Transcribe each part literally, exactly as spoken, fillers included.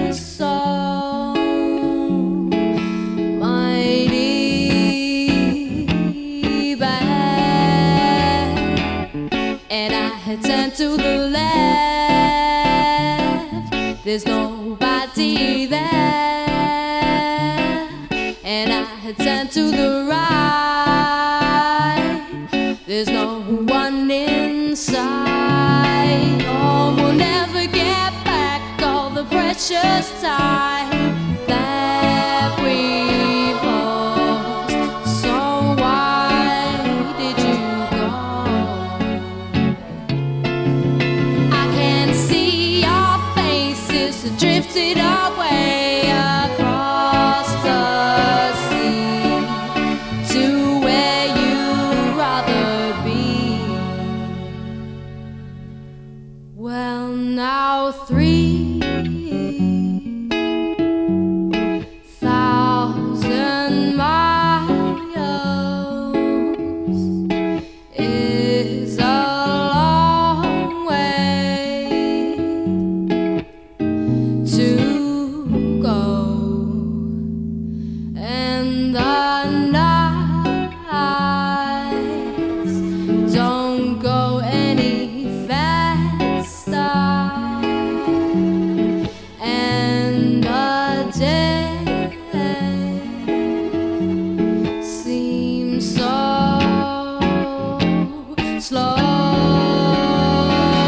so mighty bad, and I had turned to the left. There's nobody there, and I had turned to the right. There's no one inside. Oh, we'll never get back all the precious time that we've lost. So why did you go? I can see your faces drifted away across the sea to where you'd rather be. Well, now three thousand miles is a long way to go, and the nights don't go any faster, and the day seems so slow,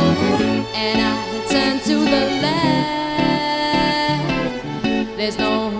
and I turn to the left. There's no